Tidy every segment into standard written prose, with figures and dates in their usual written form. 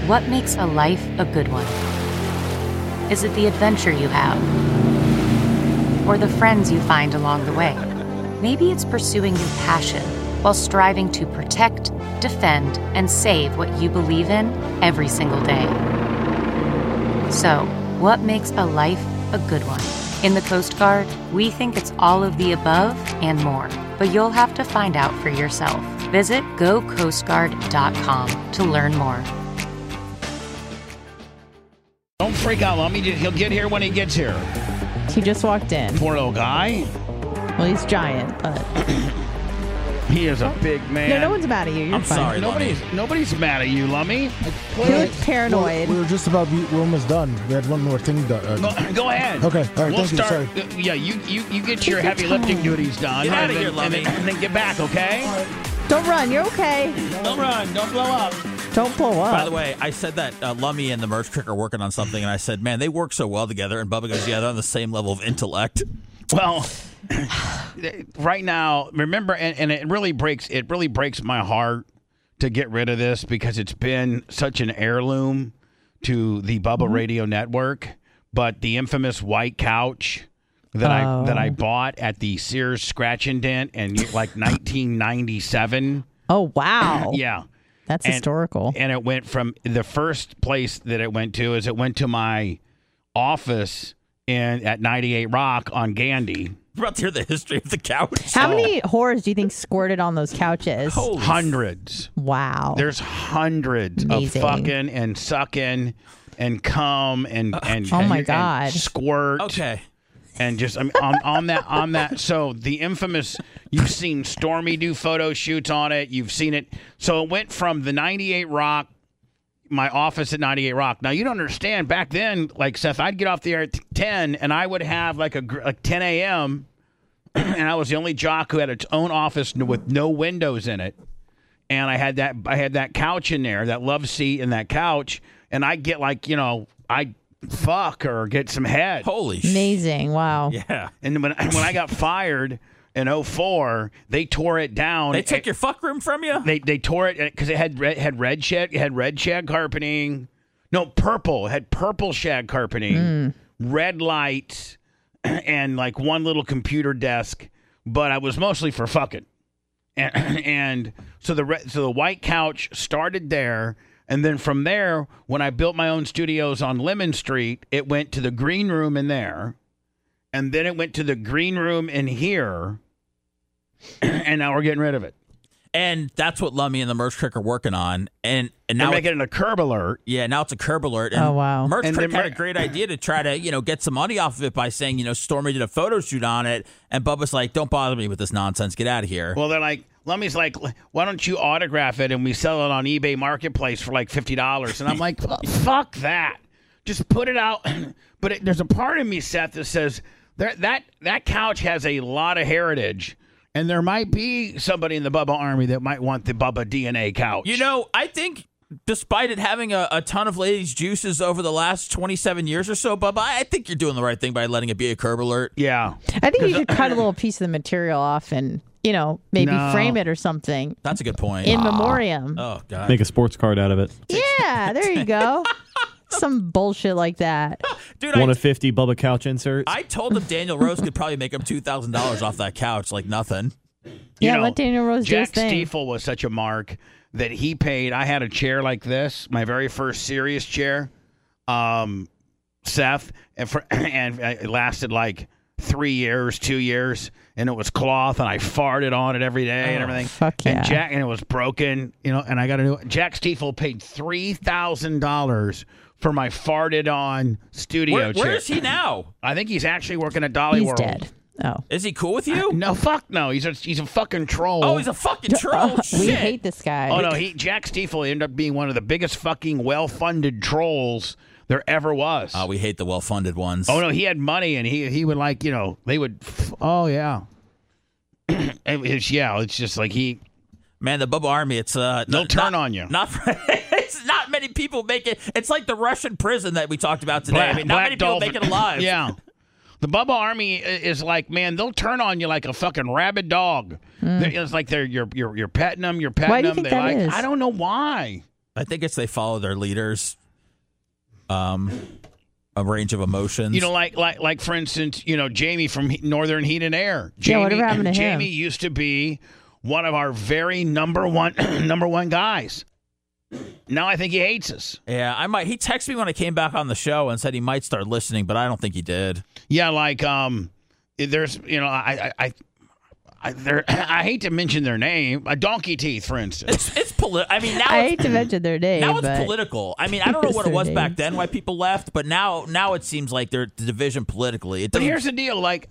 What makes a life a good one? Is it the adventure you have? Or the friends you find along the way? Maybe it's pursuing your passion while striving to protect, defend, and save what you believe in every single day. So, what makes a life a good one? In the Coast Guard, we think it's all of the above and more, but you'll have to find out for yourself. Visit gocoastguard.com to learn more. Don't freak out, Lummy. He'll get here when he gets here. He just walked in. Poor little guy. Well, he's giant, but He is a big man. no one's mad at you. You're I'm fine. sorry. Nobody's mad at you, Lummy. You look paranoid. We were just about, we're almost done. We had one more thing done. Go ahead. Okay, all right, We'll thank you, start. sorry. Yeah, you get your heavy lifting duties done. Get out of and here, then- Lummy. and then get back, okay? Don't run. You're okay. Don't run. Don't blow up. Don't blow up. By the way, I said that Lummy and the Merch Crick are working on something, and I said, man, they work so well together. And Bubba goes, yeah, they're on the same level of intellect. Well, right now, remember, and it really breaks my heart to get rid of this because it's been such an heirloom to the Bubba Radio Network. But the infamous white couch that I bought at the Sears Scratch and Dent in like 1997. Oh, wow. Yeah. That's historical. And it went from the first place that it went to my office at 98 Rock on Gandy. We're about to hear the history of the couch. How many whores do you think squirted on those couches? Hundreds. Wow. There's hundreds Amazing. of fucking and sucking and cum and Oh my and God. squirt. Okay. And just on that. So the infamous, you've seen Stormy do photo shoots on it. You've seen it. So it went from the 98 Rock, my office at 98 Rock. Now you don't understand. Back then, like Seth, I'd get off the air at 10, and I would have like 10 a.m. and I was the only jock who had its own office with no windows in it. And I had that couch in there, that love seat and that couch, and I'd get I'd fuck or get some head. Holy shit. Amazing. Wow. Yeah. And when I got fired in 2004, they tore it down. They took your fuck room from you? They tore it because it had red shag carpeting. No, purple. It had purple shag carpeting, red lights, and like one little computer desk. But I was mostly for fucking. And so the white couch started there. And then from there, when I built my own studios on Lemon Street, it went to the green room in there. And then it went to the green room in here. And now we're getting rid of it. And that's what Lummy and the Merch Crick are working on. And They're now making it a curb alert. Yeah, now it's a curb alert. And Oh, wow. Merch And Crick then had a great idea to try to, get some money off of it by saying, Stormy did a photo shoot on it. And Bubba's like, don't bother me with this nonsense. Get out of here. Well, they're like, Lummy's like, why don't you autograph it and we sell it on eBay Marketplace for like $50? And I'm like, fuck that. Just put it out. But there's a part of me, Seth, that says that couch has a lot of heritage. And there might be somebody in the Bubba Army that might want the Bubba DNA couch. I think despite it having a ton of ladies' juices over the last 27 years or so, Bubba, I think you're doing the right thing by letting it be a curb alert. Yeah. I think you should cut a little piece of the material off and, maybe No. frame it or something. That's a good point. In memoriam. Oh, God. Make a sports card out of it. Yeah, there you go. Some bullshit like that. Dude, One of 50 Bubba couch inserts. I told him Daniel Rose could probably make him $2,000 off that couch like nothing. Yeah, let Daniel Rose do his Jack thing. Stiefel was such a mark that he paid. I had a chair like this, my very first serious chair, Seth, and it lasted like 3 years, 2 years, and it was cloth, and I farted on it every day and everything. Fuck yeah. And it was broken, and I got a new. Jack Stiefel paid $3,000 for my farted on studio chair. Where is he now? I think he's actually working at Dolly He's World. dead. Oh. Is he cool with you? No, fuck no. He's a fucking troll. Oh, he's a fucking troll. We Shit. hate this guy. Oh no, Jack Stiefel ended up being one of the biggest fucking well-funded trolls there ever was. We hate the well-funded ones. Oh no, he had money and he would like they would. Oh yeah, it's just like he. Man, the Bubba Army, it's They'll turn on you. It's not many people make it. It's like the Russian prison that we talked about today. Not many people make it alive. Yeah. The Bubba Army is like, man, they'll turn on you like a fucking rabid dog. It's like you're petting them, you're petting Why do you them. think They that like, is? I don't know why. I think it's they follow their leaders. A range of emotions. You know, like for instance, you know, Jamie from Northern Heat and Air. Jamie, whatever happened to him? Jamie used to be one of our very number one guys. Now I think he hates us. Yeah, I might. He texted me when I came back on the show and said he might start listening, but I don't think he did. Yeah, like there's, you know, I hate to mention their name. Donkey Teeth, for instance. It's political. I mean, now I hate to mention their name. now it's but political. I mean, I don't know what it was back then, why people left, but now it seems like there's the division politically. But here's the deal: like,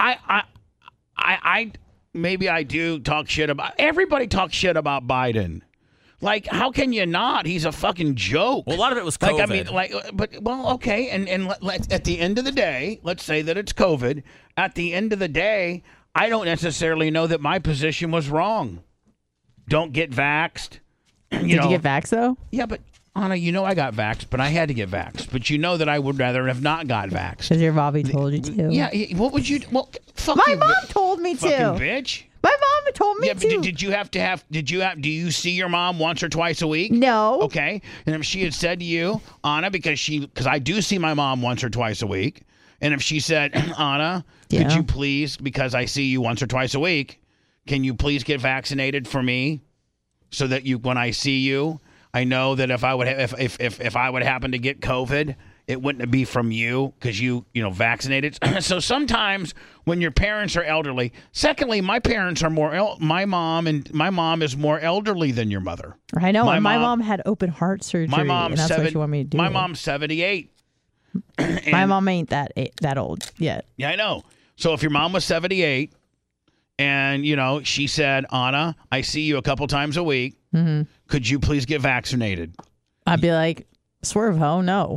I maybe I do talk shit about. Everybody talks shit about Biden. Like, how can you not? He's a fucking joke. Well, a lot of it was COVID. Okay, and at the end of the day, let's say that it's COVID. At the end of the day, I don't necessarily know that my position was wrong. Don't get vaxxed. Did you get vaxxed, though? Yeah, but Anna, you know I got vaxxed, but I had to get vaxxed. But you know that I would rather have not got vaxxed. Because your Bobby told you to. Yeah, what would you? Well, fuck My you, mom told me fucking to. bitch. My mom told me Yeah, but to. do you see your mom once or twice a week? No. Okay. And if she had said to you, Anna, because I do see my mom once or twice a week, and if she said, Anna, Yeah. could you please, because I see you once or twice a week, can you please get vaccinated for me so that when I see you, I know that if I would if I would happen to get COVID, it wouldn't be from you because you vaccinated. So sometimes when your parents are elderly, secondly, my parents are my mom is more elderly than your mother. I know. My My mom- mom had open heart surgery. My mom's and that's what she wanted me to do. My mom's 78. My mom ain't that old yet. Yeah, I know. So if your mom was 78 and, she said, Anna, I see you a couple times a week. Mm-hmm. Could you please get vaccinated? I'd be like, swerve ho, no.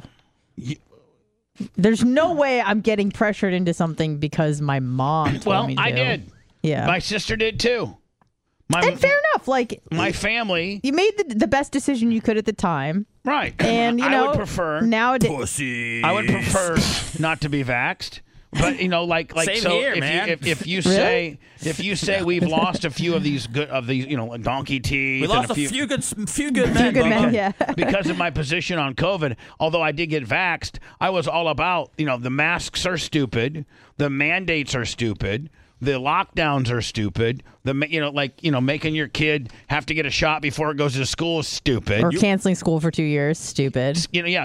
There's no way I'm getting pressured into something because my mom told me to. I did. Yeah. My sister did too. And fair enough. Like, my family. you made the best decision you could at the time. Right. And, I would prefer. Nowadays, Pussy. I would prefer not to be vaxxed. But like Same so here, if man. if you say we've lost a few of these Donkey Teeth, We lost and a few good men. Few good Bubba. men, yeah. because of my position on COVID. Although I did get vaxxed, I was all about the masks are stupid, the mandates are stupid, the lockdowns are stupid. Making your kid have to get a shot before it goes to school is stupid. Or canceling school for 2 years, stupid.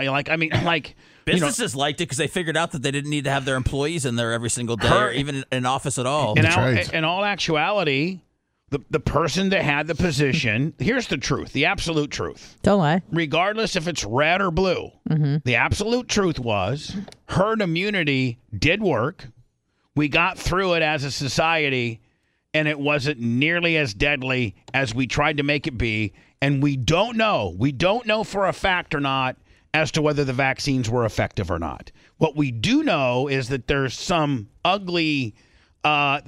Businesses liked it because they figured out that they didn't need to have their employees in there every single day or even in office at all. In all actuality, the person that had the position, here's the truth, the absolute truth. Don't lie. Regardless if it's red or blue, the absolute truth was herd immunity did work. We got through it as a society, and it wasn't nearly as deadly as we tried to make it be. And we don't know for a fact or not as to whether the vaccines were effective or not. What we do know is that there's some ugly side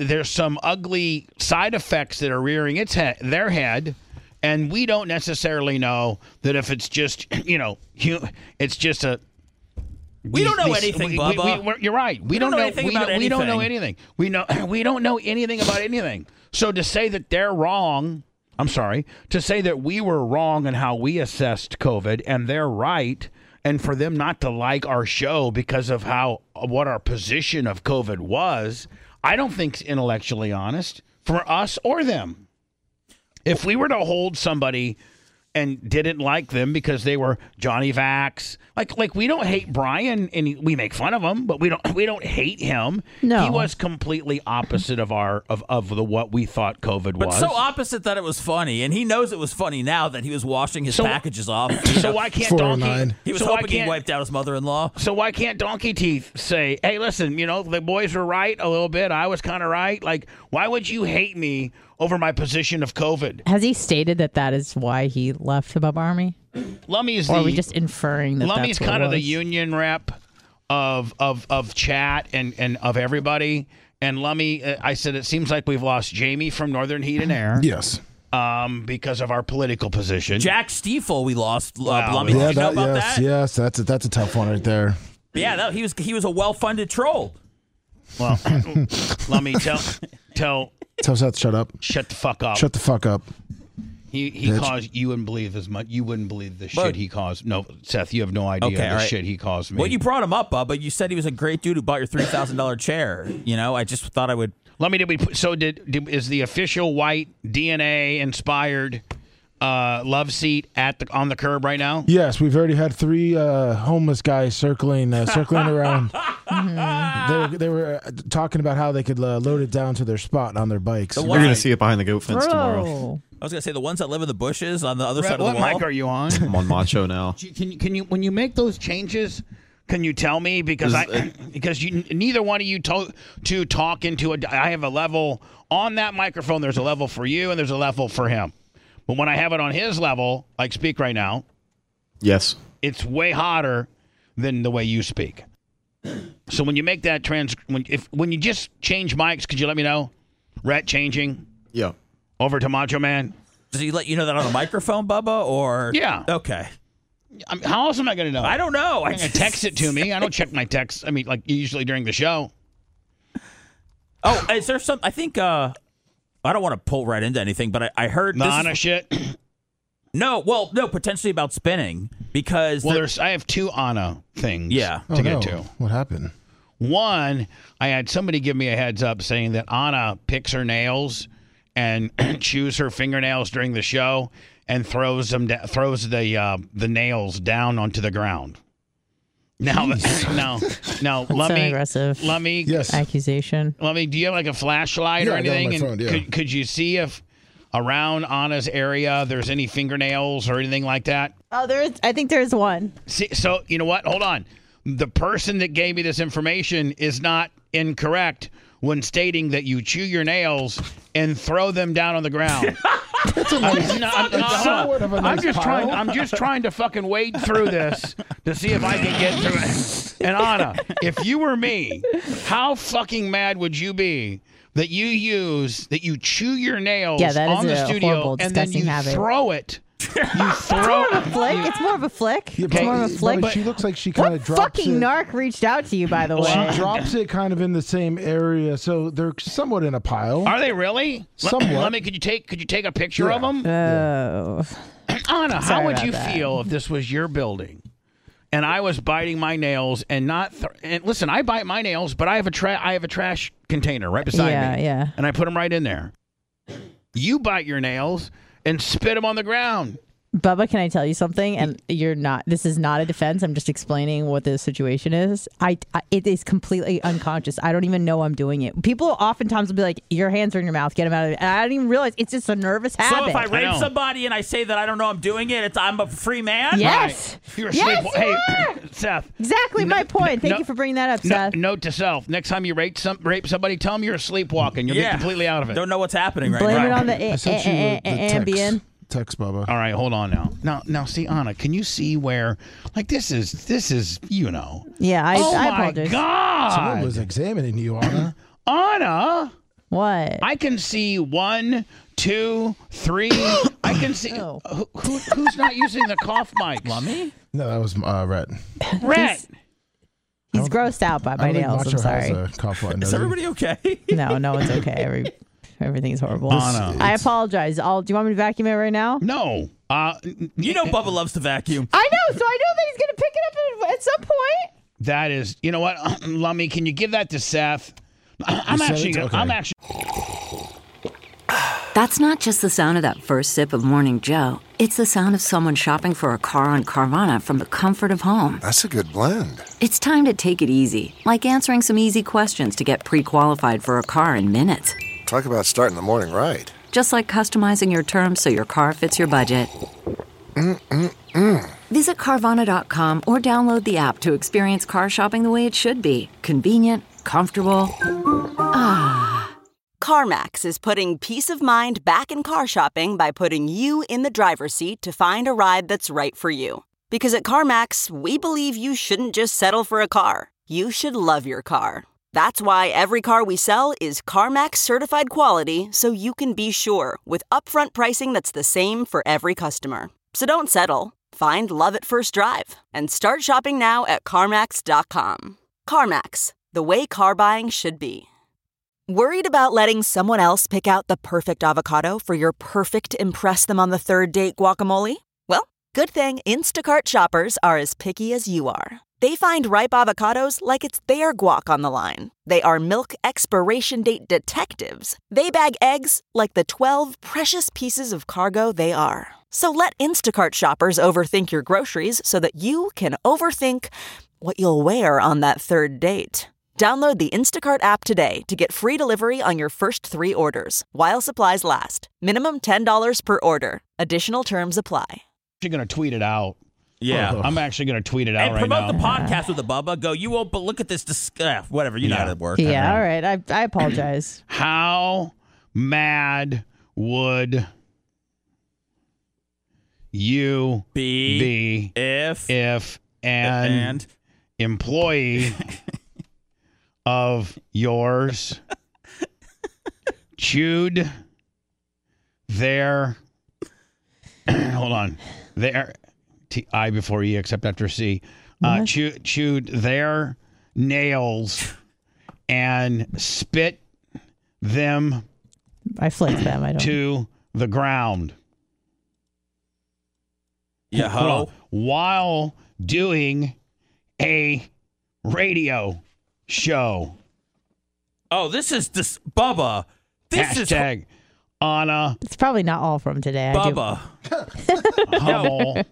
effects that are rearing their head, and we don't necessarily know that if it's just it's just a. We don't know anything, Bubba. You're right. We don't know anything about anything. We don't know anything. We don't know anything about anything. So to say that they're wrong. I'm sorry, to say that we were wrong in how we assessed COVID and they're right, and for them not to like our show because of what our position of COVID was, I don't think it's intellectually honest for us or them. If we were to hold somebody and didn't like them because they were Johnny Vax, like we don't hate Brian and we make fun of him, but we don't hate him. No. He was completely opposite of what we thought COVID was. But so opposite that it was funny, and he knows it was funny now that he was washing his packages off. So why can't Donkey? He was hoping he wiped out his mother-in-law. So why can't Donkey Teeth say, "Hey, listen, the boys were right a little bit. I was kind of right." Like, why would you hate me over my position of COVID? Has he stated that is why he left the Bubba Army? Lummy's or are we just inferring that Lummy's that's what kind it of the was? union rep of chat and of everybody. And Lummy, I said it seems like we've lost Jamie from Northern Heat and Air. Yes. Because of our political position. Jack Stiefel, we lost. Wow. Lummy, did you know about that? Yes, that's a tough one right there. Yeah, he was a well-funded troll. Well, Lummy, tell Tell Seth, shut up. Shut the fuck up. Shut the fuck up. He caused, you wouldn't believe as much. You wouldn't believe the shit he caused. No, Seth, you have no idea the shit he caused me. Well, you brought him up, but you said he was a great dude who bought your $3,000 chair. I just thought I would. Is the official white DNA inspired love seat on the curb right now? Yes, we've already had 3 homeless guys circling around. They were talking about how they could load it down to their spot on their bikes. We're going to see it behind the goat fence tomorrow. I was going to say the ones that live in the bushes on the other side of the wall. What mic are you on? I'm on Macho now. Can you when you make those changes? Can you tell me because neither one of you to talk into I have a level on that microphone. There's a level for you and there's a level for him. But when I have it on his level, like speak right now, yes, it's way hotter than the way you speak. So when you make that when you just change mics, could you let me know? Rhett changing. Yeah. Over to Macho Man. Does he let you know that on the microphone, Bubba? Or yeah. Okay. How else am I going to know? I don't know. I text it to me. I don't check my texts. I mean, like usually during the show. Oh, is there some? I think. I don't want to pull right into anything, but I heard Nana shit. No, potentially about spinning because I have 2 Anna things. Yeah. To get to. What happened? One, I had somebody give me a heads up saying that Anna picks her nails and chews her fingernails during the show and throws the nails down onto the ground. Now, aggressive. Let me accusation. Let me. Do you have like a flashlight or anything? I got it on my phone, yeah. Could you see if around Anna's area there's any fingernails or anything like that? Oh, I think there's one. See, so you know what? Hold on. The person that gave me this information is not incorrect when stating that you chew your nails and throw them down on the ground. I'm just trying to fucking wade through this to see if I can get through it. And Anna, if you were me, how fucking mad would you be that you chew your nails on the studio horrible, and then you throw it? It's more of a flick. It's more of a flick. Yeah, it's more of a flick. But she looks like she kind of drops fucking it. narc reached out to you, by the way? She drops it kind of in the same area, so they're somewhat in a pile. Are they really? Somewhat. Could you take a picture of them? Oh. Anna, how would you feel if this was your building and I was biting my nails and not? And listen, I bite my nails, but I have a trash container right beside me. Yeah. And I put them right in there. You bite your nails and spit them on the ground. Bubba, can I tell you something? And this is not a defense. I'm just explaining what the situation is. It is completely unconscious. I don't even know I'm doing it. People oftentimes will be like, your hands are in your mouth, get them out of it. And I don't even realize it's just a nervous habit. So if I rape somebody and I say that I don't know I'm doing it, I'm a free man? Yes. Right. Hey, Seth. Exactly my point. Thank you for bringing that up, Seth. Note to self, next time you rape somebody, tell them you're sleepwalking. You'll get completely out of it. Don't know what's happening right now. Blame it on the Ambien. Text, Bubba. All right, hold on now, see, Anna, can you see where, like, this is, you know. Yeah, I apologize. Oh, my God. Someone was examining you, Anna. Anna. What? I can see 1, 2, 3. I can see. Who's not using the cough mic? Lummy? No, that was Rhett. Rhett. He's grossed out by my nails. I'm sorry. Is everybody okay? No one's okay. Everything's horrible. Anna. I apologize. Do you want me to vacuum it right now? No. You know Bubba loves to vacuum. I know, so I know that he's going to pick it up at some point. That is, you know what, Lummy, can you give that to Seth? I'm actually. That's not just the sound of that first sip of Morning Joe. It's the sound of someone shopping for a car on Carvana from the comfort of home. That's a good blend. It's time to take it easy, like answering some easy questions to get pre-qualified for a car in minutes. Talk about starting the morning right. Just like customizing your terms so your car fits your budget. Visit Carvana.com or download the app to experience car shopping the way it should be. Convenient, comfortable. CarMax is putting peace of mind back in car shopping by putting you in the driver's seat to find a ride that's right for you. Because at CarMax, we believe you shouldn't just settle for a car. You should love your car. That's why every car we sell is CarMax certified quality, so you can be sure with upfront pricing that's the same for every customer. So don't settle. Find love at first drive and start shopping now at CarMax.com. CarMax, the way car buying should be. Worried about letting someone else pick out the perfect avocado for your perfect impress them on the third date guacamole? Well, good thing Instacart shoppers are as picky as you are. They find ripe avocados like it's their guac on the line. They are milk expiration date detectives. They bag eggs like the 12 precious pieces of cargo they are. So let Instacart shoppers overthink your groceries so that you can overthink what you'll wear on that third date. Download the Instacart app today to get free delivery on your first 3 orders, while supplies last. Minimum $10 per order. Additional terms apply. You're going to tweet it out. Yeah. I'm actually going to tweet it out and right now. promote the podcast with the Bubba. Go, you won't, but look at this. Whatever, you know how to work. Yeah, all right. I apologize. How mad would you be if an employee of yours chewed their hold on their I before E except after C chewed their nails and spit them I flicked them. I don't to the ground. Yeah, Hold on. While doing a radio show. Oh, this Bubba. This Hashtag Anna. It's probably not all from today. Bubba. Hummel.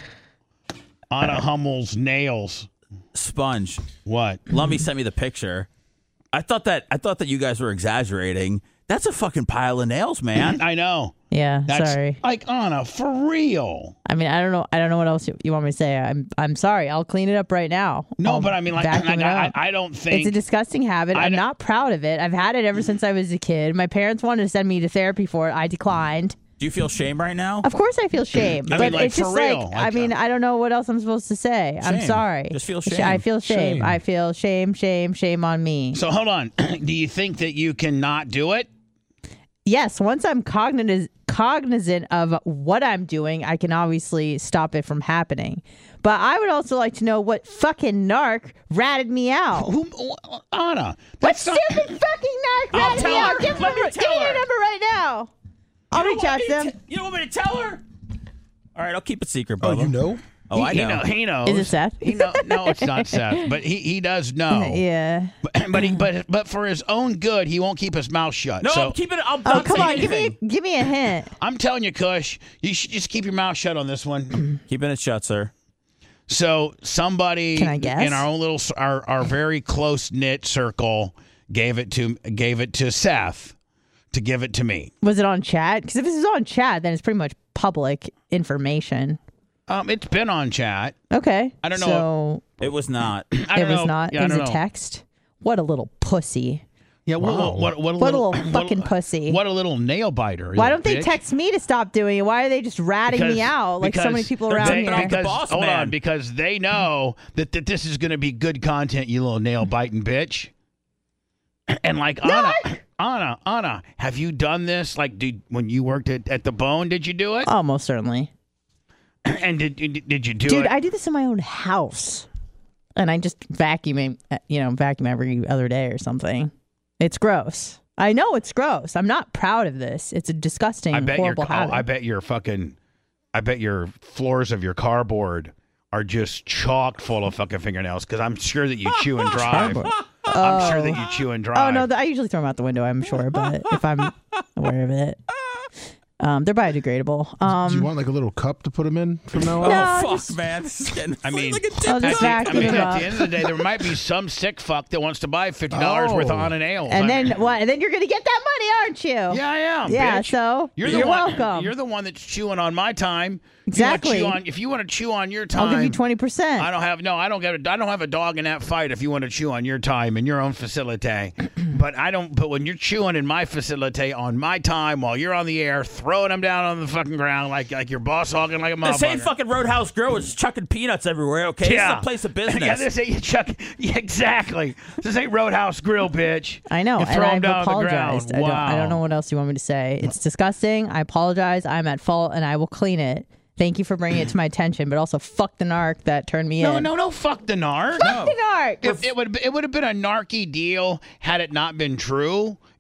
Anna Hummel's nails. Sponge. What? Lummy sent me the picture. I thought that you guys were exaggerating. That's a fucking pile of nails, man. I know. Yeah, That's sorry. like Anna, for real. I mean, I don't know what else you want me to say. I'm sorry. I'll clean it up right now. No, but I mean, like I don't think it's a disgusting habit. I'm not proud of it. I've had it ever since I was a kid. My parents wanted to send me to therapy for it. I declined. Do you feel shame right now? Of course I feel shame. I but mean, like, it's just for real. like, I mean, I don't know what else I'm supposed to say. I'm Shame. sorry. Just feel shame. I feel shame. I feel shame on me. So hold on. Do you think that you cannot do it? Yes, once I'm cognizant of what I'm doing, I can obviously stop it from happening. But I would also like to know what fucking narc ratted me out. Who, Anna? What stupid fucking narc ratted me out? Give me your number right now. I'll reach out to them. You don't want me to tell her? All right, I'll keep it secret, Oh, Bubba. you know? Oh, I know. He knows. Is it Seth? No, it's not Seth. But he does know. Yeah. But for his own good, he won't keep his mouth shut. No, so, keep it. I'll Oh, come on. anything. Give me a hint. I'm telling you, Kush, you should just keep your mouth shut on this one. Keeping it shut, sir. So somebody Can I guess? in our own little our very close knit circle gave it to Seth to give it to me. Was it on chat? Because if this is on chat, then it's pretty much public information. It's been on chat. Okay. I don't know. So It was not. I don't it was know. not. Yeah, It I was don't a know. text. What a little pussy. Yeah, what a little fucking pussy. What a little nail biter. Why you don't they bitch. text me to stop doing it? Why are they just ratting me out like so many people around they, here? Because, hold on, because they know that this is going to be good content, you little nail biting bitch. And like Anna, have you done this? Like, when you worked at the Bone, did you do it? Almost certainly. And did you do it? Dude, I do this in my own house. And I just vacuum every other day or something. It's gross. I know it's gross. I'm not proud of this. It's a disgusting, horrible habit. I bet your floors of your cardboard are just chock full of fucking fingernails because I'm sure that you chew and drive. I'm sure that you chew and drive. Oh, no, I usually throw them out the window, I'm sure. But if I'm aware of it. They're biodegradable. Do you want like a little cup to put them in from now on? No, Fuck, man. This is getting I mean, like a I'll just vacuum at them up. the end of the day, there might be some sick fuck that wants to buy $50 worth of Anna nails. And then what? And then you're gonna get that money, aren't you? Yeah, I am. Yeah, bitch. so you're welcome. You're the one that's chewing on my time. Exactly. If you want to chew on your time, I'll give you 20%. I don't have a dog in that fight. If you want to chew on your time in your own facility, but when you're chewing in my facility on my time while you're on the air, throwing them down on the fucking ground like you're boss hogging like a motherfucker. This ain't fucking Roadhouse Grill. It's chucking peanuts everywhere. Okay, Yeah. This is a place of business. Yeah, this ain't exactly. This ain't Roadhouse Grill, bitch. I know, You and throw 'em I've down on the apologized. ground. I don't know what else you want me to say. It's disgusting. I apologize. I'm at fault, and I will clean it. Thank you for bringing it to my attention, but also fuck the narc that turned me in. No, fuck the narc. Fuck the narc. It would have been a narky deal had it not been true.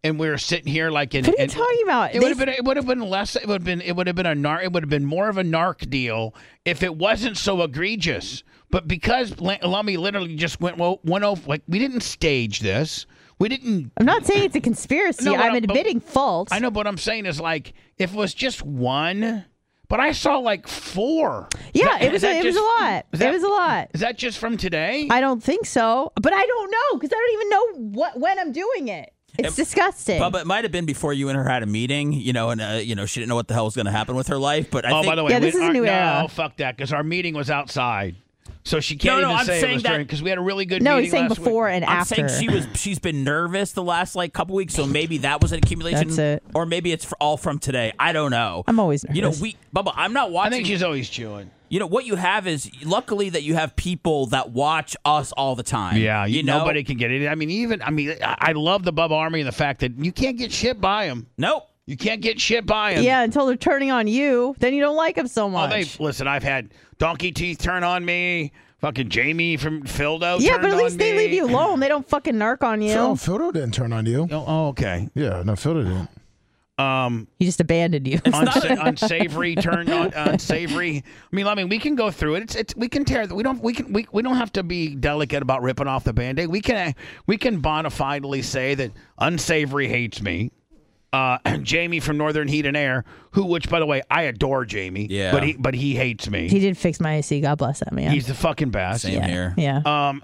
and we were sitting here like in. What are you talking about? It would have been less. It would have been more of a narc deal if it wasn't so egregious. But because Lummy literally just went over, like we didn't stage this. We didn't. I'm not saying it's a conspiracy. No, I'm admitting fault. I know, but what I'm saying is like if it was just one. But I saw like 4. Yeah, it was a lot. It was a lot. Is that just from today? I don't think so. But I don't know because I don't even know when I'm doing it. It's disgusting. But it might have been before you and her had a meeting, and she didn't know what the hell was going to happen with her life. But I think, by the way, this is a new era. No, fuck that, because our meeting was outside. So she can't even say it was during, because we had a really good meeting. No, he's saying last before week. and I'm after. saying she's been nervous the last couple weeks, so maybe that was an accumulation. That's it. Or maybe it's all from today. I don't know. I'm always nervous. Bubba, I'm not I watching. think she's always chewing. What you have is luckily that you have people that watch us all the time. Yeah, nobody can get it. I love the Bubba Army and the fact that you can't get shit by them. Nope. You can't get shit by them. Yeah, until they're turning on you. Then you don't like them so much. Listen, I've had Donkey Teeth turn on me. Fucking Jamie from Fildo. Yeah, but at least they me. leave you alone. They don't fucking narc on you. Fildo didn't turn on you. Oh, okay. Yeah, no, Fildo didn't. He just abandoned you. Unsavory turned on unsavory. I mean, we can go through it. It's we can tear. We don't have to be delicate about ripping off the Band-Aid. We can bona fidely say that unsavory hates me. Jamie from Northern Heat and Air, which by the way, I adore Jamie. Yeah. But he hates me. He did fix my AC. God bless that man. He's the fucking best. Same here. Yeah.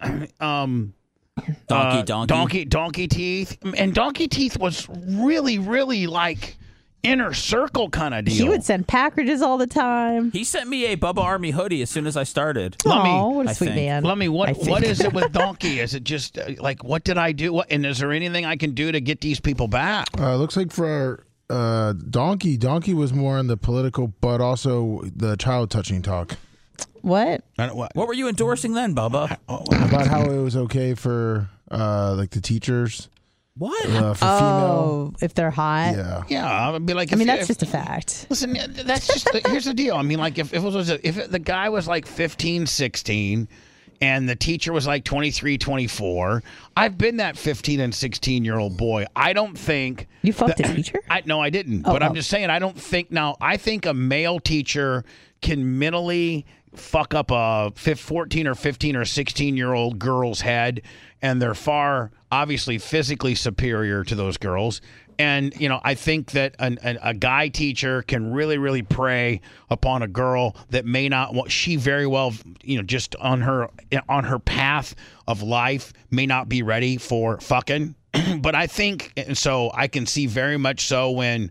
Donkey Teeth, and Donkey Teeth was really, really like inner circle kind of deal. He would send packages all the time. He sent me a Bubba Army hoodie as soon as I started. Oh, what a sweet man. Let me. What is it with Donkey? Is it just like what did I do? And is there anything I can do to get these people back? Looks like for Donkey was more in the political, but also the child touching talk. What? What were you endorsing then, Bubba? About how it was okay for like the teachers. What? For female. If they're hot. Yeah. I would be like. That's just a fact. Listen, that's just here's the deal. I mean, like if the guy was like 15, 16, and the teacher was like 23, 24, I've been that 15 and 16-year-old boy. I don't think you fucked a teacher. No, I didn't. But I'm just saying, I don't think now. I think a male teacher can mentally fuck up a 14 or 15 or 16-year-old girl's head, and they're obviously physically superior to those girls. And, I think that a guy teacher can really, really prey upon a girl that may not, she very well, just on her path of life may not be ready for fucking. But I think, so I can see very much so when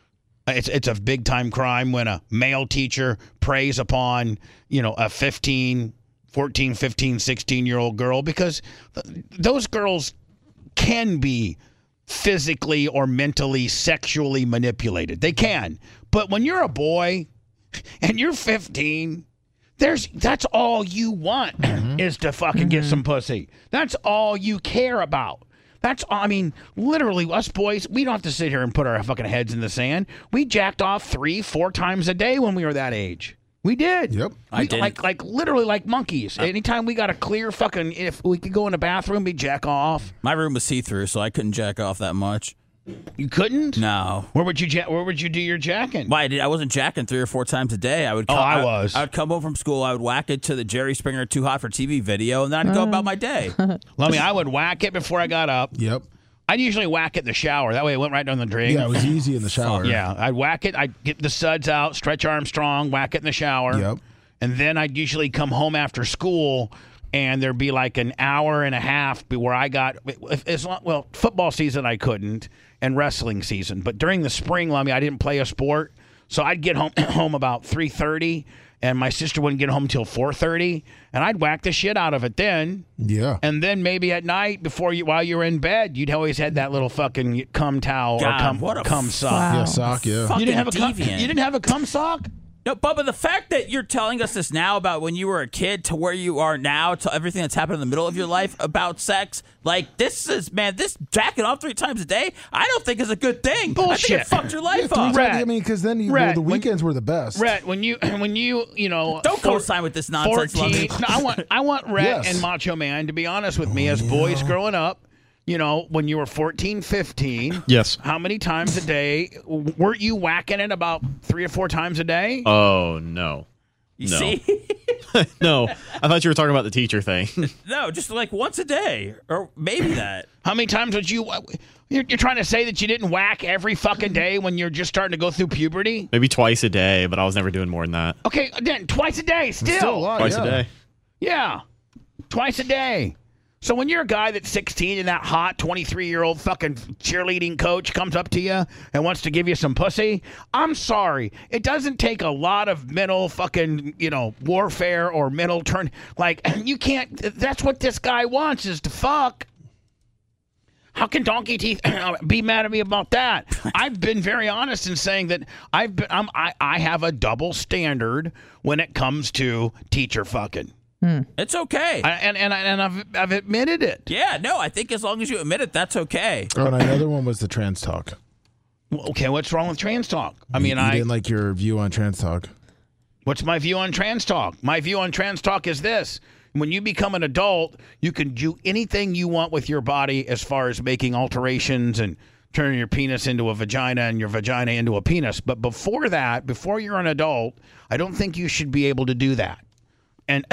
it's a big time crime when a male teacher preys upon, a 14, 15, 16-year-old girl, because those girls can be physically or mentally sexually manipulated. They can. But when you're a boy and you're 15, that's all you want is to fucking get some pussy. That's all you care about. Literally, us boys, we don't have to sit here and put our fucking heads in the sand. We jacked off 3-4 times a day when we were that age. We did. Yep. I did. Like literally like monkeys. Anytime we got a clear fucking, if we could go in the bathroom, we jack off. My room was see-through, so I couldn't jack off that much. You couldn't? No. Where would you do your jacking? Well, I wasn't jacking 3 or 4 times a day. I would. I was. I would come home from school. I would whack it to the Jerry Springer Too Hot for TV video, and then I'd go about my day. I would whack it before I got up. Yep. I'd usually whack it in the shower. That way it went right down the drain. Yeah, it was easy in the shower. Yeah, I'd whack it. I'd get the suds out, Stretch Armstrong, whack it in the shower. Yep. And then I'd usually come home after school, and there'd be like an hour and a half where I got football season I couldn't, and wrestling season. But during the spring, I didn't play a sport, so I'd get home about 3:30, and my sister wouldn't get home until 4:30, and I'd whack the shit out of it then. Yeah. And then maybe at night while you were in bed, you'd always had that little fucking cum towel or cum sock. Wow. Yeah, sock. Yeah. You didn't have a cum sock? No, Bubba, the fact that you're telling us this now about when you were a kid to where you are now, to everything that's happened in the middle of your life about sex, this jacking off 3 times a day, I don't think is a good thing. Bullshit. I think it fucked your life up. Because then the weekends were the best. Rhett, when you don't co-sign with this nonsense. 14, no, I want Rhett and Macho Man to be honest with me as boys growing up. when you were 14, 15. Yes. How many times a day? Weren't you whacking it about 3 or 4 times a day? Oh, no. You see? No. I thought you were talking about the teacher thing. No, just like once a day, or maybe that. How many times would you? You're trying to say that you didn't whack every fucking day when you're just starting to go through puberty? Maybe twice a day, but I was never doing more than that. Okay, then twice a day, Still a lot, Twice a day. Yeah, twice a day. So when you're a guy that's 16 and that hot 23-year-old fucking cheerleading coach comes up to you and wants to give you some pussy, I'm sorry. It doesn't take a lot of mental fucking, warfare or mental turn. Like, you can't, that's what this guy wants is to fuck. How can Donkey Teeth be mad at me about that? I've been very honest in saying that I have a double standard when it comes to teacher fucking. It's okay. And I've admitted it. Yeah, no, I think as long as you admit it, that's okay. Oh, and another one was the trans talk. Okay, what's wrong with trans talk? I You didn't like your view on trans talk. What's my view on trans talk? My view on trans talk is this. When you become an adult, you can do anything you want with your body as far as making alterations and turning your penis into a vagina and your vagina into a penis. But before that, before you're an adult, I don't think you should be able to do that. And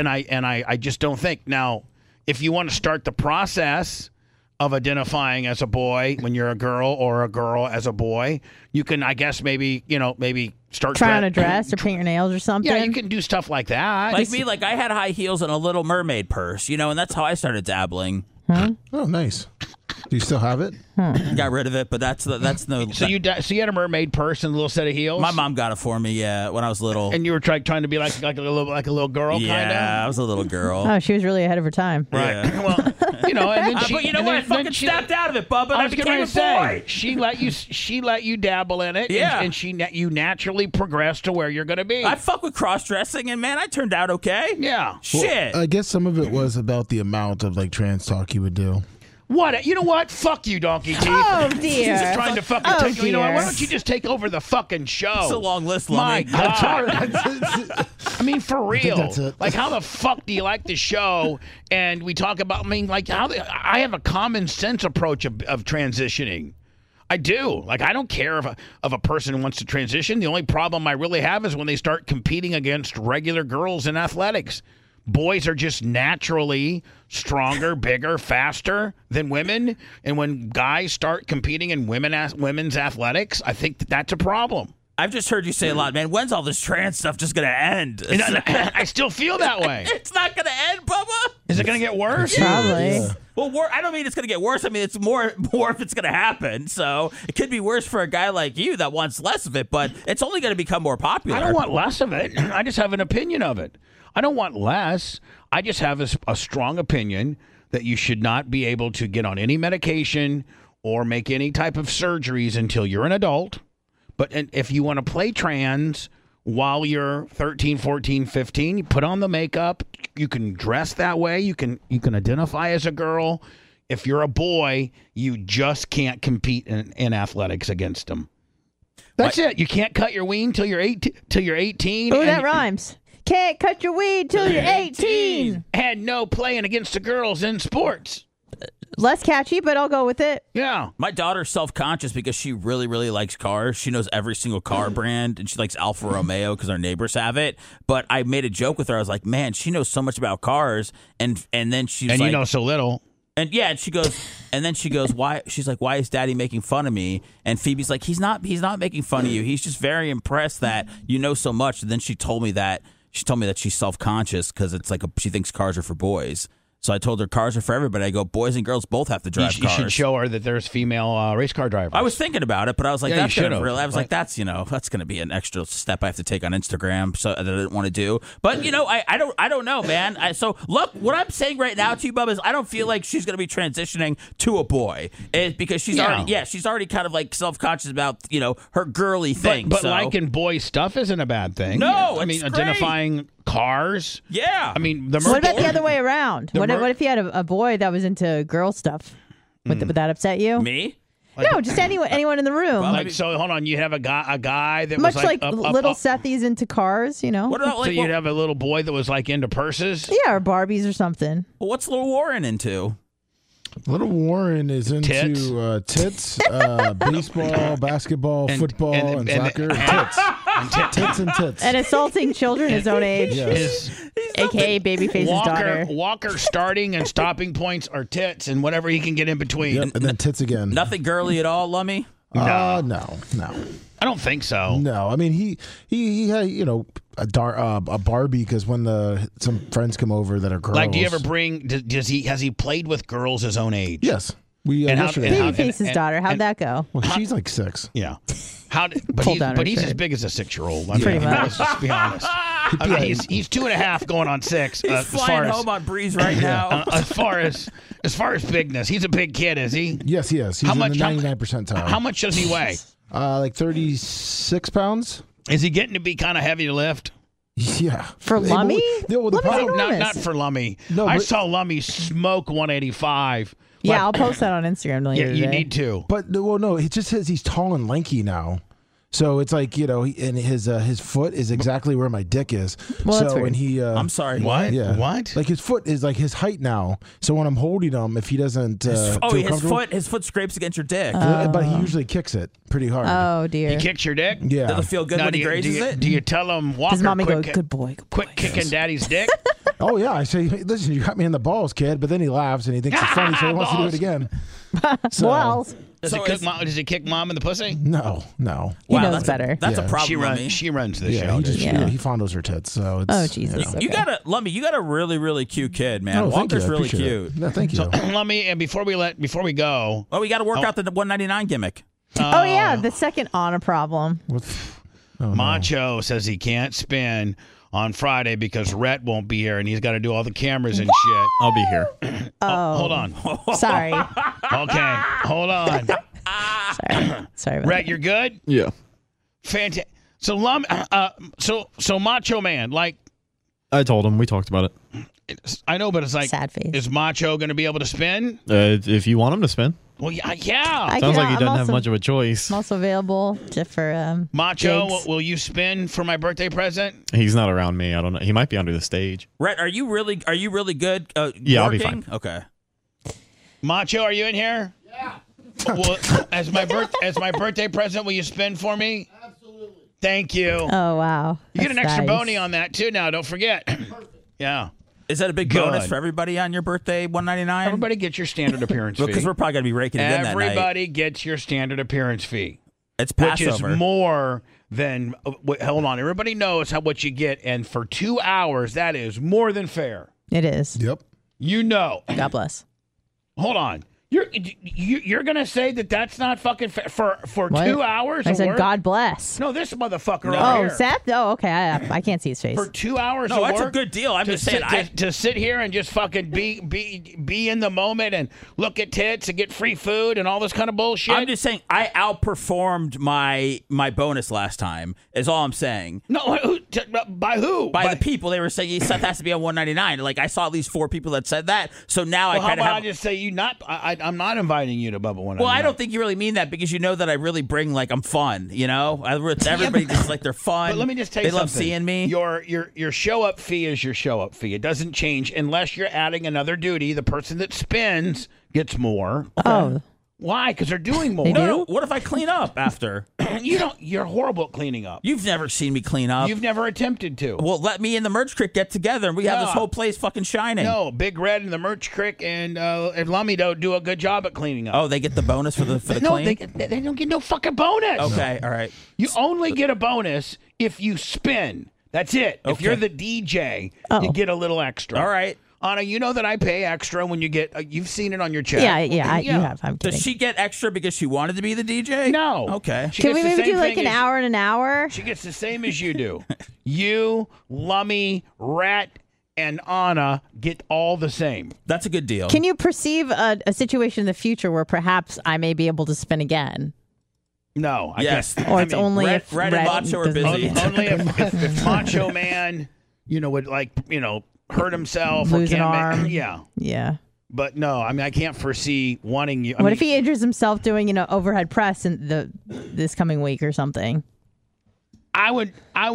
I just don't think. Now, if you want to start the process of identifying as a boy when you're a girl or a girl as a boy, you can, I guess, maybe start trying to dress or paint your nails or something. Yeah, you can do stuff like that. Like me, I had high heels and a Little Mermaid purse, and that's how I started dabbling. Oh, nice. Do you still have it? Got rid of it, but that's no. So you had a mermaid purse and a little set of heels. My mom got it for me, when I was little. And you were trying to be like a little girl, yeah, kind of. Yeah, I was a little girl. Oh, she was really ahead of her time. Right. Yeah. Well, and then she. But you know what? I fucking snapped out of it, Bubba. I was became a say boy. she let you dabble in it. Yeah. And you naturally progressed to where you're going to be. I fuck with cross dressing, and man, I turned out okay. Yeah. Shit. I guess some of it was about the amount of trans talk you would do. What? You know what? Fuck you, Donkey Teeth. Oh, dear. She's just trying to fucking Oh, take. You know what? Why dear. don't you just take over the fucking show? It's a long list, My Lummy. God. I mean, for real. that's it. Like, how the fuck do you like the show? And we talk about, I have a common sense approach of transitioning. I do. I don't care if a person wants to transition. The only problem I really have is when they start competing against regular girls in athletics. Boys are just naturally stronger, bigger, faster than women. And when guys start competing in women's athletics, I think that's a problem. I've just heard you say a lot, man. When's all this trans stuff just going to end? And I still feel that way. It's not going to end, Bubba. Is it going to get worse? Probably. Yeah. Well, I don't mean it's going to get worse. I mean, it's more if it's going to happen. So it could be worse for a guy like you that wants less of it, but it's only going to become more popular. I don't want less of it. I just have an opinion of it. I don't want less. I just have a strong opinion that you should not be able to get on any medication or make any type of surgeries until you're an adult. But if you want to play trans while you're 13, 14, 15, you put on the makeup. You can dress that way. You can identify as a girl. If you're a boy, you just can't compete in athletics against them. That's it. You can't cut your ween till you're 18. Oh, that rhymes. Can't cut your weed till you're 18. And no playing against the girls in sports. Less catchy, but I'll go with it. Yeah. My daughter's self-conscious because she really, really likes cars. She knows every single car brand, and she likes Alfa Romeo because our neighbors have it. But I made a joke with her. I was like, man, she knows so much about cars. And then she's and like... you know so little. And yeah, and she goes, why? She's like, why is Daddy making fun of me? And Phoebe's like, he's not making fun of you. He's just very impressed that you know so much. And then she told me that she's self-conscious because it's she thinks cars are for boys. So I told her cars are for everybody. I go, boys and girls both have to drive cars. You should show her that there's female race car drivers. I was thinking about it, but I was like, Yeah, that's you gonna should've. really. I was like, that's going to be an extra step I have to take on Instagram, so that I didn't want to do. But I don't know, man. So look, what I'm saying right now to you, Bubba, is I don't feel like she's going to be transitioning to a boy, because she's already kind of self-conscious about her girly thing. But liking boy stuff isn't a bad thing. No, I mean it's identifying cars. Yeah, I mean What about the other way around? What if you had a boy that was into girl stuff? Would that upset you? Me? No, just anyone in the room. So hold on, you have a guy that Much was like little Sethies into cars, What about so you'd have a little boy that was into purses? Yeah, or Barbies or something. Well, what's little Warren into? Little Warren is into tits, baseball, basketball, football, and soccer. Tits and tits. And assaulting children his own age. Yes. AKA Babyface's daughter. Walker starting and stopping points are tits and whatever he can get in between. Yep, and then tits again. Nothing girly at all, Lummy? No. I don't think so. No, I mean he had a Barbie because when some friends come over that are girls. Like, do you ever bring? Has he played with girls his own age? Yes, we And how- yesterday. and how- Babyface's daughter. How'd that go? Well, she's like 6. Yeah. Pull down her He's shirt. as big as a 6-year-old. Pretty much. Let's just be honest. I mean, he's 2.5 going on 6. He's flying home on Breeze right now. As far as bigness, he's a big kid, is he? Yes, he is. He's in the 99 percentile. How much does he weigh? Like 36 pounds. Is he getting to be kind of heavy to lift? Yeah. For Lummy? Well, the Lummy's problem, enormous. Not for Lummy. No, I but- saw Lummy smoke 185. Yeah, I'll post that on Instagram later Yeah, you today. need to. but no, it just says he's tall and lanky now. So it's like, and his foot is exactly where my dick is. Well, that's so weird. and he I'm sorry. What? Yeah. What? Like his foot is like his height now. So when I'm holding him, if he doesn't feel comfortable, his foot scrapes against your dick. but he usually kicks it pretty hard. Oh, dear. He kicks your dick? Yeah. Does it feel good Now, when he grazes it? Do you tell him, Walker, Does mommy go, quit, good boy, good boy? quit kicking daddy's dick? Oh yeah, I say, hey, listen, you got me in the balls, kid. But then he laughs and he thinks it's funny, so he wants to do it again. So, Well, Does he kick mom in the pussy? no. he Wow, knows that's better. That's a Yeah. problem, Lummy. She runs the Yeah, show. he just doesn't she? he fondles her tits. So it's, Oh, Jesus. You got a Lummy. You got a really, really cute kid, man. Oh, thank you. Walker's I really appreciate it. cute. No, thank you. Let me, and before we go, Oh, we got to work out the 199 gimmick. Oh, yeah, the second Anna problem. Macho says he can't spin on Friday because Rhett won't be here and he's got to do all the cameras and shit. I'll be here. Hold on. Sorry. Okay, hold on. Sorry about Rhett, that. you're good? Yeah. Fantastic. So so Macho Man, like, I told him. We talked about I know, but it's like, Sad face. is Macho going to be able to spin? it. If you want him to spin. Well, yeah. Sounds like he I'm doesn't have also- much of a choice. I'm also available for Macho, gigs. will you spin for my birthday present? He's not around me. I don't know. He might be under the stage. Rhett, are you really good? Yeah, I'll be working? fine. Okay. Macho, are you in here? Yeah. Well, as my birthday present, will you spin for me? Absolutely. Thank you. Oh, wow. You get an extra That's nice. bony on that too. Now, don't forget. Yeah. Is that a big Good. bonus for everybody on your birthday, 199? Everybody gets your standard appearance fee. Because we're probably going to be raking it in that night. Everybody gets your standard appearance fee, It's which is Passover. more than. Hold on, everybody knows what you get, and for 2 hours, that is more than fair. It is. Yep. You know. God bless. Hold on. You're gonna say that's not fucking fair for What? 2 hours? I of said, work? God bless. No, this motherfucker over Oh, here. Seth? Oh, okay. I can't see his face. For 2 hours No, of that's a work? good deal. I'm to just saying. to sit here and just fucking be in the moment and look at tits and get free food and all this kind of bullshit. I'm just saying I outperformed my bonus last time. Is all I'm saying. No, by who? By the people, they were saying Seth has to be on 199. Like I saw at least 4 people that said that. So now Well, I how kind of about have. I just say you not? I'm not inviting you to Bubba 199. Well, I don't think you really mean that because you know that I really bring I'm fun. You know, everybody just like they're fun. But let me just tell you they something. love seeing me. Your show up fee is your show up fee. It doesn't change unless you're adding another duty. The person that spins gets more. Oh, Why? Because they're doing more. They do? No, what if I clean up after? You're horrible at cleaning up. You've never seen me clean up. You've never attempted to. Well, let me and the Merge Crick get together and we have this Yeah. whole place fucking shining. No, Big Red and the Merch Crick and Lummy don't do a good job at cleaning up. Oh, they get the bonus for the no, clean? they don't get no fucking bonus. Okay, all right. You only get a bonus if you spin. That's it. If Okay. you're the DJ, you get a little extra. All right. Anna, you know that I pay extra when you get. You've seen it on your check. yeah. You have. I'm kidding. Does she get extra because she wanted to be the DJ? No. Okay. She Can gets we the maybe same do like thing an as- hour and an hour? She gets the same as you do. You, Lummy, Rat, and Anna get all the same. That's a good deal. Can you perceive a situation in the future where perhaps I may be able to spin again? No, I Yes. guess. Or it's only Red- if Red and Red Macho are doesn't- busy. Only if Macho Man, would hurt himself Lose or an can't arm. yeah. Yeah. But no, I mean I can't foresee wanting you. What if he injures himself doing, overhead press in this coming week or something? I would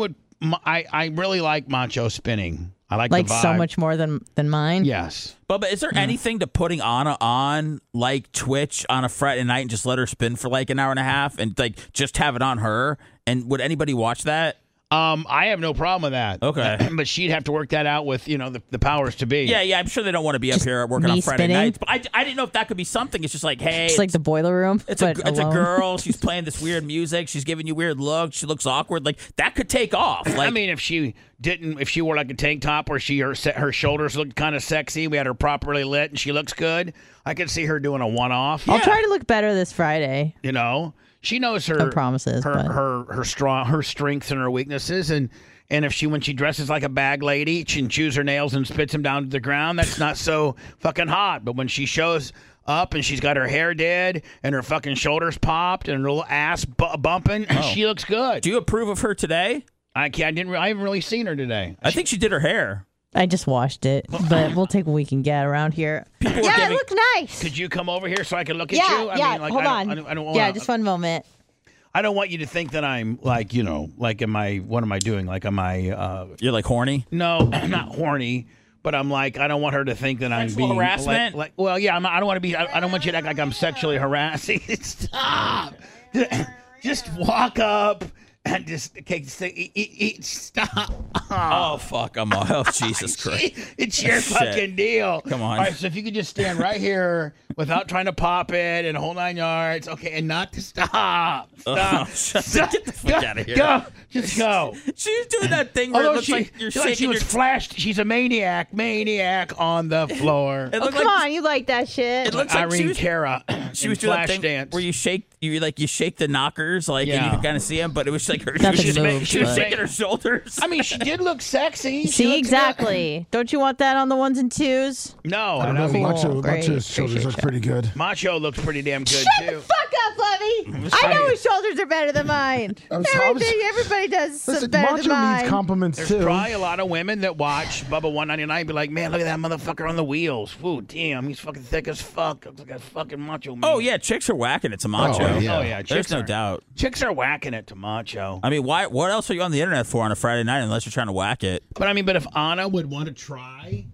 I really like Macho spinning. I like Like the vibe. so much more than mine. Yes. But is there anything to putting Anna on like Twitch on a Friday night and just let her spin for like an hour and a half and like just have it on her? And would anybody watch that? I have no problem with that. Okay. But she'd have to work that out with, the powers to be. Yeah, I'm sure they don't want to be up here working me on Friday spinning? nights. But I didn't know if that could be something. It's just like, hey, It's like the boiler room. it's but a alone. girl. She's playing this weird music. She's giving you weird looks. She looks awkward. Like that could take off. Like I mean, if she wore like a tank top where her shoulders looked kind of sexy, we had her properly lit, and she looks good, I could see her doing a one-off. I'll try to look better this Friday. She knows her No promises, but- her strengths and her weaknesses, and if when she dresses like a bag lady and chews her nails and spits them down to the ground, that's not so fucking hot. But when she shows up and she's got her hair did and her fucking shoulders popped and her little ass bumping, she looks good. do you approve of her today? I haven't really seen her today. I think she did her hair. I just washed it, but we'll take what we can get around here. People were Yeah, giving- it looks nice. Could you come over here so I can look at Yeah, you? yeah. I mean, like, Hold on. I don't wanna, yeah, just one moment. I don't want you to think that I'm like, what am I doing? Like, am I, You're like horny. no, I'm not horny, but I'm like, I don't want her to think that I'm Sexual being harassment? Like, well, yeah, I don't want to be, I don't want you to act like I'm sexually harassing. Stop. Just walk up and just stop. Oh fuck! I'm all. Oh Jesus Christ! It's your Shit. fucking deal. Come on. All right, so if you could just stand right here without trying to pop it and whole 9 yards, okay, and not to stop. Oh, Stop. get the fuck out of here. Go. Just go. She's doing that thing where it Although looks like you're she shaking was your. flashed. She's a maniac on the floor. It Oh, looked come like, on, you like that shit. It looks like she Irene was, Cara. she was doing that Flash thing dance. where you shake the knockers and you Yeah. can kind of see them, but it was like her. Nothing She was, moved, she was but- shaking her shoulders. I mean, she did look sexy. She See, looked exactly. Don't you want that on the ones and twos? good. No, I don't know. mean, Macho's Great. shoulders Appreciate look you. pretty good. Macho looks pretty damn good Shut too. the fuck up, Fluffy. I know his shoulders are better than mine. Everybody does Listen, better Macho than mine. needs compliments There's too. probably a lot of women that watch Bubba 199 and be like, man, look at that motherfucker on the wheels. Ooh, damn, he's fucking thick as fuck. Looks like a fucking macho man. Oh yeah, chicks are whacking it to Macho. Oh, yeah. Oh, yeah. There's Chicks no are- doubt. Chicks are whacking it to macho. I mean, why? What else are you on the internet for on a Friday night unless you're trying to whack it? But if Anna would want to try,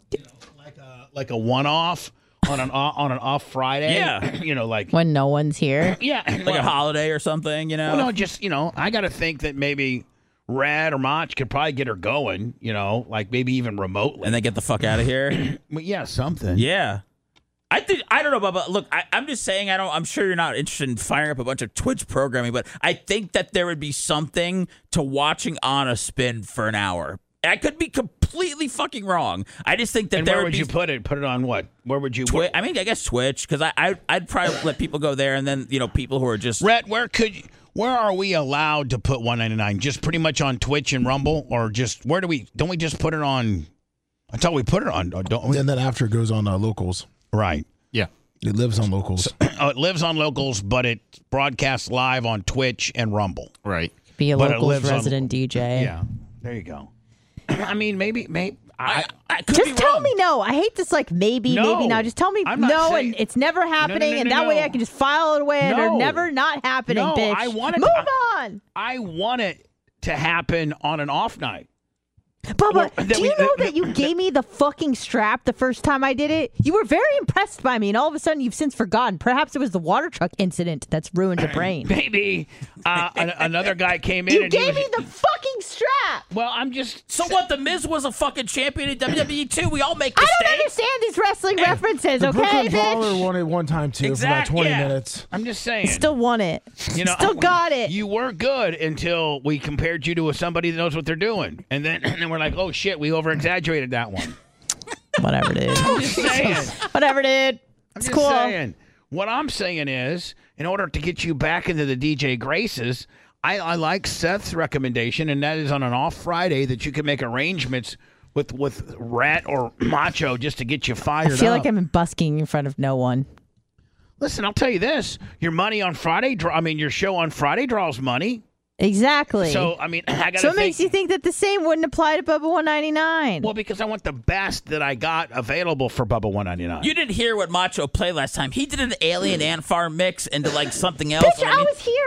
like a one-off on an off Friday, Yeah. like When no one's here. yeah, Like a holiday or something, Well, no, just I got to think that maybe Red or Mach could probably get her going, like maybe even remotely. and then get the fuck out of here. But yeah, something. Yeah. I don't know, but look, I'm just saying I'm sure you're not interested in firing up a bunch of Twitch programming, but I think that there would be something to watching Anna spin for an hour. I could be completely fucking wrong. I just think that And there where would would be you put it? Put it on what? Where would you? I mean, I guess Twitch, because I'd probably let people go there, and then people who are just Rhett, where are we allowed to put 199? Just pretty much on Twitch and Rumble, or just don't we just put it on? That's all we put it on, don't we? And then after it goes on locals. Right. Yeah. It lives on locals. It lives on locals, but it broadcasts live on Twitch and Rumble. Right. Be a But it local lives on- resident DJ. Yeah. There you go. I mean, maybe. I could Just be tell wrong. me no. I hate this maybe No. not. Just tell me I'm not no saying- and it's never happening and no, that way no. I can just file it away and No. they're never not happening, No, bitch. I want it- Move on. I want it to happen on an off night. Bubba, Well, that do you we- know that- that you gave me the fucking strap the first time I did it? You were very impressed by me, and all of a sudden you've since forgotten. Perhaps it was the water truck incident that's ruined your brain. Maybe another guy came in You and he gave was, me the fucking strap. Well, I'm just. So what? The Miz was a fucking champion in WWE too. We all make I mistakes. don't understand these wrestling references, The okay, Brooklyn Brawler bitch? won it one time too Exact- for about 20 yeah. minutes. I'm just saying. Still won it. Still got it. You were good until we compared you to somebody that knows what they're doing, and then we're like, oh shit, we over exaggerated that one. Whatever, dude. I'm just saying. Whatever, dude. It's Just cool. saying. What I'm saying is, in order to get you back into the DJ graces, I like Seth's recommendation, and that is on an off Friday that you can make arrangements with Rat or Macho just to get you fired I feel up. like I'm busking in front of no one. Listen, I'll tell you this: your money on Friday, your show on Friday draws money. Exactly. So I mean, I got. So it makes you think that the same wouldn't apply to Bubba 199. Well, because I want the best that I got available for Bubba 199. You didn't hear what Macho played last time. He did an Alien Ant Farm mix into like something else. Bitch, and I was here.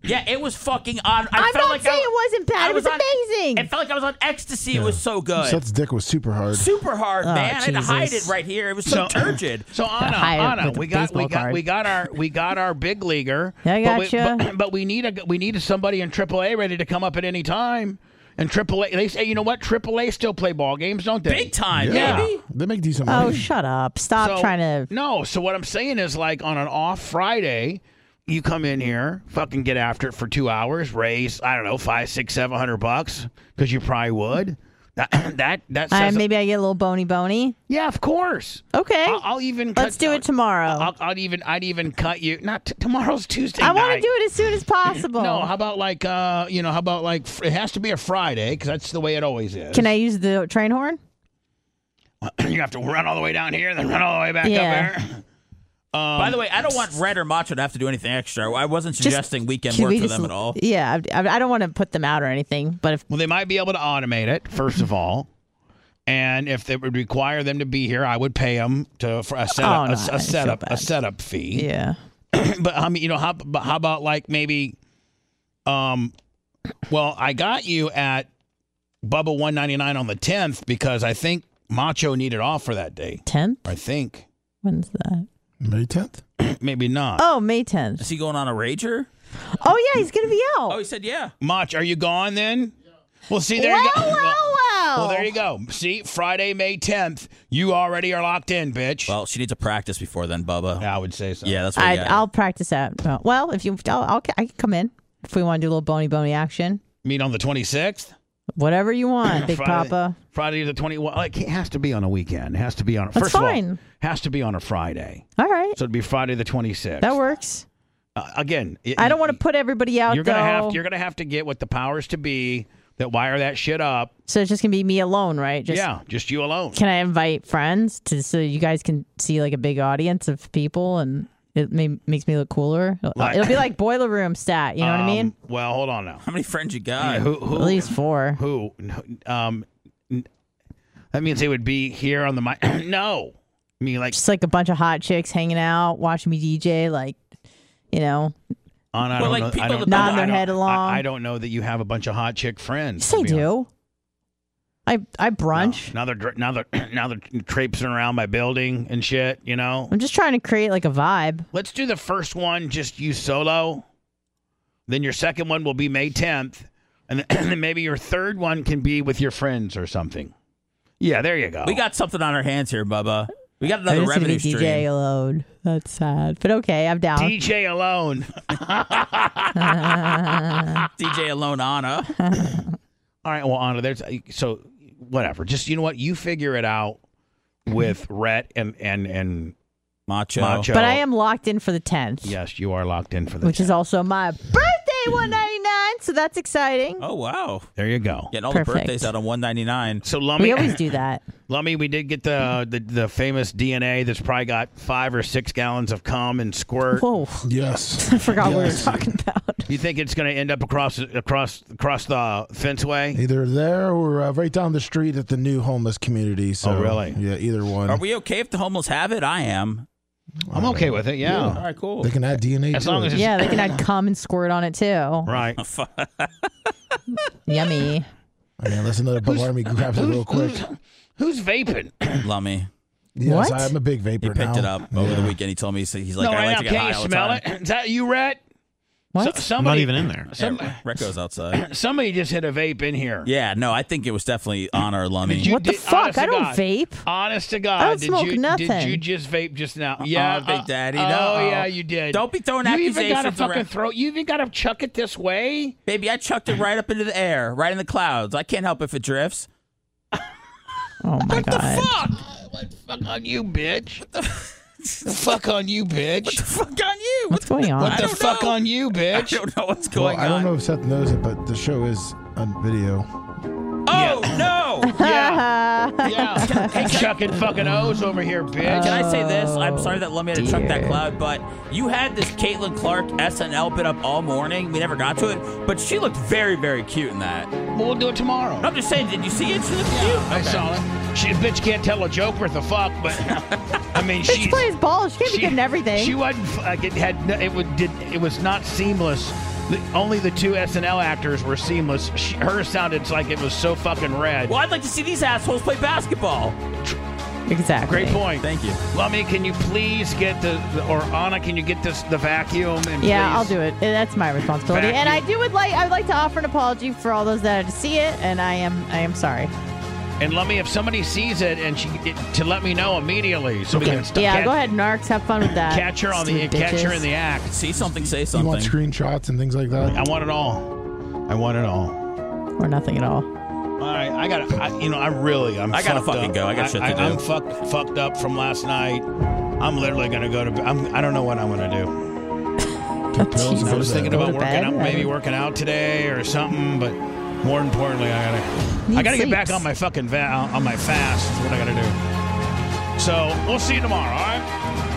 Yeah, it was fucking on. I'm not saying it wasn't bad. It was amazing. It felt like I was on ecstasy. It was so good. Seth's dick was super hard. Super hard, man. I had to hide Jesus. it right here. It was so turgid. So Anna, we got our big leaguer. I gotcha. But we need somebody in AAA ready to come up at any time. And AAA, they say, you know what? AAA still play ball games, don't they? Big time, Yeah. baby. They make decent money. Oh, shut up. Stop trying to. No, so what I'm saying is, like, on an off Friday, you come in here, fucking get after it for 2 hours, raise, I don't know, $500, $600, $700, because you probably would. That says Maybe I get a little bony. yeah, of course. Okay. I'll even Let's do it tomorrow. I'd even cut you. Not tomorrow's Tuesday. I want night. to do it as soon as possible. No, how about like it has to be a Friday because that's the way it always is. Can I use the train horn? You have to run all the way down here, then run all the way back up there. By the way, I don't want Red or Macho to have to do anything extra. I wasn't suggesting weekend Can work we for just- them at all. Yeah, I don't want to put them out or anything, but if Well, they might be able to automate it first of all, and if it would require them to be here, I would pay them for a setup, no, I feel a bad. setup fee. yeah. But I mean, how about like maybe, well, I got you at Bubba $199 on the 10th because I think Macho needed off for that day. 10th? I think When's that? May 10th? maybe not. Oh, May 10th. Is he going on a rager? Oh, yeah, he's going to be out. Oh, he said yeah. Mach, are you gone then? Well, see, there you go. Well, there you go. See, Friday, May 10th, you already are locked in, bitch. Well, she needs to practice before then, Bubba. I would say so. Yeah, that's what I'll practice that. Well, if you, I can come in if we want to do a little bony action. Meet on the 26th? Whatever you want, Big Papa. Friday the 20th. Well, it has to be on a weekend. It has to be on. That's First of fine. all, has to be on a Friday. All right. So it'd be Friday the 26th. That works. Again, I don't want to put everybody out, You're gonna have to get what the powers to be that wire that shit up. So it's just going to be me alone, right? Just you alone. Can I invite friends so you guys can see like a big audience of people and it makes me look cooler? It'll be like Boiler Room stat. You know what I mean? Well, hold on now. How many friends you got? Who, At least 4. Who? That means they would be here on the mic. No. I mean, like, Just like a bunch of hot chicks hanging out, watching me DJ, like, you know. I Well, don't like know. people I don't, that- Nod their I don't- head along. I don't know that you have a bunch of hot chick friends. Yes, I do. I brunch. Now they're traipsing around my building and shit. You know. I'm just trying to create like a vibe. Let's do the first one, just you solo. Then your second one will be May 10th, and then maybe your third one can be with your friends or something. Yeah, there you go. We got something on our hands here, Bubba. We got I'm another just gonna revenue be stream. DJ alone. That's sad, but okay, I'm down. DJ alone. DJ Alone Anna. All right, well, Anna, so whatever. Just, you know what? You figure it out with Rhett and Macho. But I am locked in for the 10th. Yes, you are locked in for the which is also my birthday, $199. So that's exciting. Oh, wow. There you go. Getting all Perfect. the birthdays out on $199. So Lummy, We always do that. Lummy, we did get the famous DNA that's probably got 5 or 6 gallons of cum and squirt. Whoa. Yes. I forgot what we were talking about. You think it's going to end up across the fenceway? Either there or right down the street at the new homeless community. So, Oh, really? Yeah, either one. Are we okay if the homeless have it? I am. I'm okay with it. Yeah. All right, cool. They can add DNA As to long it. as it's Yeah, they can add cum and squirt on it too. right. Yummy. Okay, let's another Bubba Army grabs it real quick. Who's vaping? Lummy. Yes, What? I'm a big vapor He picked now. it up over the weekend. He told me, he's like, No, I right like now, to get can high you all the smell time. it? Is that you, Rhett? What? Somebody, I'm not even in there. Yeah, Recco's outside. Somebody just hit a vape in here. Yeah, no, I think it was definitely on our Lummy. Did you- What the did- fuck? honest I to don't God. vape. Honest to God, I don't did smoke you nothing. did you just vape just now? Yeah, Big Daddy, Oh no. yeah, you did. Don't be throwing You even got to accusations fucking around. throw. You even got to chuck it this way. Baby, I chucked it right up into the air, right in the clouds. I can't help if it drifts. Oh my god. What the fuck on you, bitch? The fuck on you, bitch? Fuck on you. What's going on? What the don't fuck know. on you, I bitch? don't know what's Well, going I don't on. know if Seth knows it, but the show is on video. Oh, no. Yeah, yeah. Chucking fucking O's over here, bitch. Can I say this? I'm sorry that Lummy had to chuck that dear. cloud, but you had this Caitlin Clark SNL bit up all morning. We never got to it, but she looked very, very cute in that. Well, we'll do it tomorrow. I'm just saying, did you see it? She looked Yeah, cute. I saw it. She, bitch can't tell a joke worth a fuck, but I mean, Bitch she plays ball. She can't be good in everything. She wasn't. It was not seamless only the two SNL actors were seamless. Hers sounded like it was so fucking red. Well, I'd like to see these assholes play basketball. Exactly. Great point. Thank you. Lummy, can you please get or Anna, can you get the vacuum? And Yeah, please I'll do it. That's my responsibility. Vacuum. And I would like to offer an apology for all those that had to see it, and I am sorry. And Lummy, if somebody sees it and to let me know immediately, so we can Go ahead, Narcs. Have fun with that. catch her in the act. See something, say You something. want screenshots and things like that? I want it all. I want it all. Or nothing at all. All right, I gotta fucking go. I got shit to do. I'm fucked up from last night. I'm literally gonna go to. I don't know what I'm gonna do. Take pills and I go was to thinking bed. about Go to working bed? out, maybe working out today or something. But more importantly, I gotta get back sleeps. on my fucking on my fast. Is what I gotta do. So we'll see you tomorrow. All right.